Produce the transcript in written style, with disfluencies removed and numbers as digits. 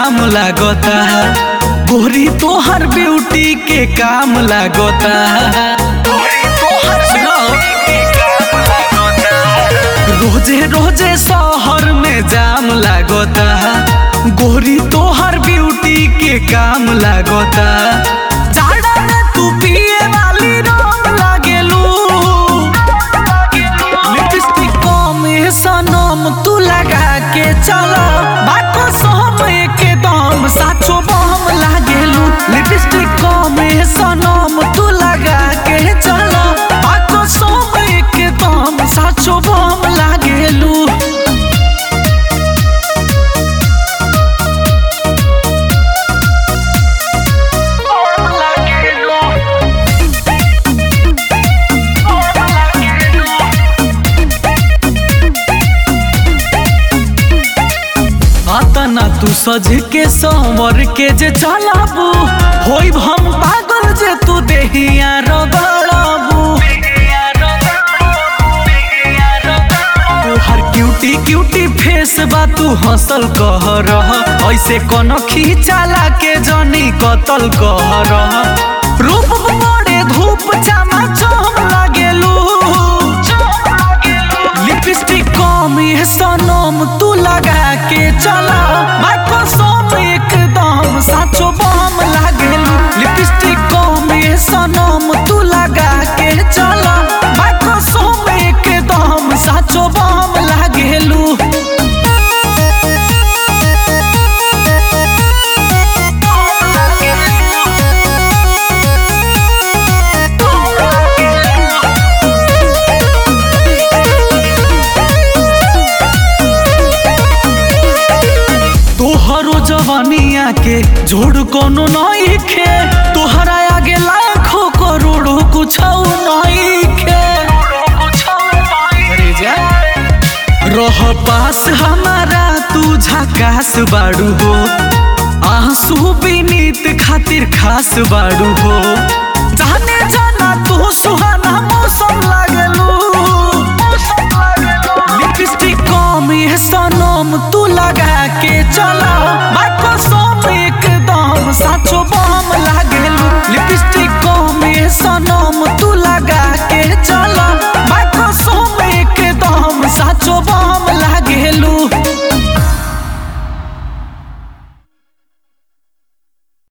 जाम लागता गोरी तोहर ब्यूटी के काम लागता रोजे रोजे शहर में जाम लागता गोरी तोहर ब्यूटी के काम लागता जाड़ा में तू पिए वाली रंग लागेलू लिपस्टिक कम सनम तू लगा के चला बाको सोम के दम साचो बम लागेलू लिपस्टिक कम सनम तू लगा के चला बाको सोम के दम साचो बम लागेलू ना तू सज के संवर के जे चलाबू होइब हम पागल जे तू देहिया रगड़ाबू तोहर क्यूटी क्यूटी फेस बा तू हंसल कह रह ऐसे कोनो खींचाला के जनी कतल कह रह रूप बड़े धूप चामा चम लागेलू लिपस्टिक कम सनम तू लगा के चला बाको सोम एकदम साचो बम लागेलू लिपस्टिक कम सनम तू लगा के चला बाको सोम एकदम साचो बम लागेलू तोहरो जवानिया के जोड़ कोनो नहीं खे तोहरा आगे लाखों करोड़ों कुछ नहीं खे रह पास हमारा तू झकास बाड़ू हो आंसू बीनीत खातिर खास बाड़ू हो जाने जाना तू सुहा